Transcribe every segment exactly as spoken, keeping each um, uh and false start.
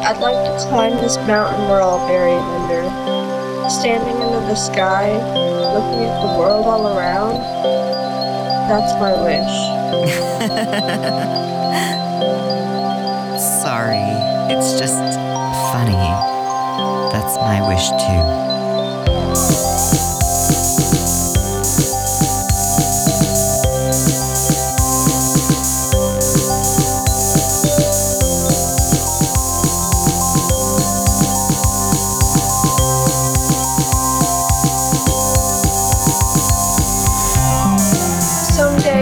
I'd like to climb this mountain we're all buried under. Standing into the sky, looking at the world all around. That's my wish. Sorry, it's just funny. That's my wish too. Someday,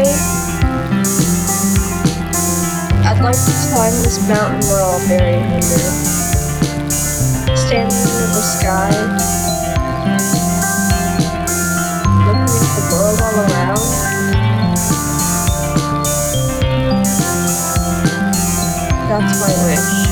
I'd like to climb this mountain we're all buried under. Standing into the sky, looking at the world all around. That's my wish.